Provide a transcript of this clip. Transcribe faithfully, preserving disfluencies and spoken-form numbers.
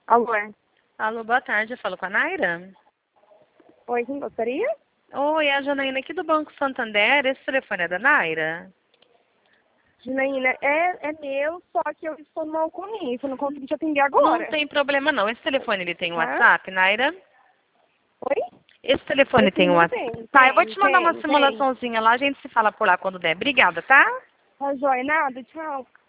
Alô, é? Alô, boa tarde. Eu falo com a Naira? Oi, quem gostaria? Oi, é a Janaína aqui do Banco Santander. Esse telefone é da Naira? Janaína, é, é meu, só que eu estou numa ocorrência, eu não consegui te atender Não agora. tem problema não. Esse telefone ele tem Tá? WhatsApp, Naira? Oi? Esse telefone Esse tem número WhatsApp? tem, Tá, eu vou tem, te mandar uma tem, tem. simulaçãozinha lá. A gente se fala por lá quando der. Obrigada, tá? Tá joia, nada, tchau.